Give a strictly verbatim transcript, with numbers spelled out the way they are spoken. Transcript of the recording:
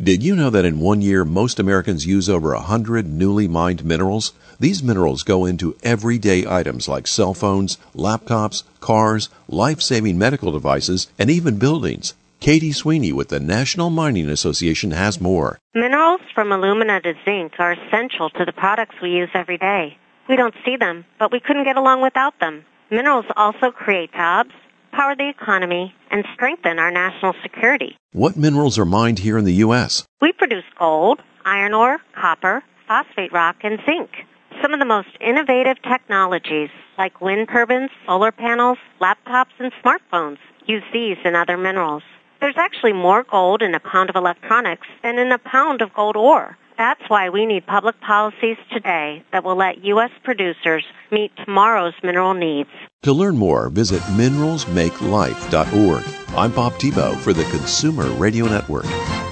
Did you know that in one year, most Americans use over one hundred newly mined minerals? These minerals go into everyday items like cell phones, laptops, cars, life-saving medical devices, and even buildings. Katie Sweeney with the National Mining Association has more. Minerals from alumina to zinc are essential to the products we use every day. We don't see them, but we couldn't get along without them. Minerals also create jobs, power the economy, and strengthen our national security. What minerals are mined here in the U S? We produce gold, iron ore, copper, phosphate rock, and zinc. Some of the most innovative technologies, like wind turbines, solar panels, laptops, and smartphones, use these and other minerals. There's actually more gold in a pound of electronics than in a pound of gold ore. That's why we need public policies today that will let U S producers meet tomorrow's mineral needs. To learn more, visit minerals make life dot org. I'm Bob Tebow for the Consumer Radio Network.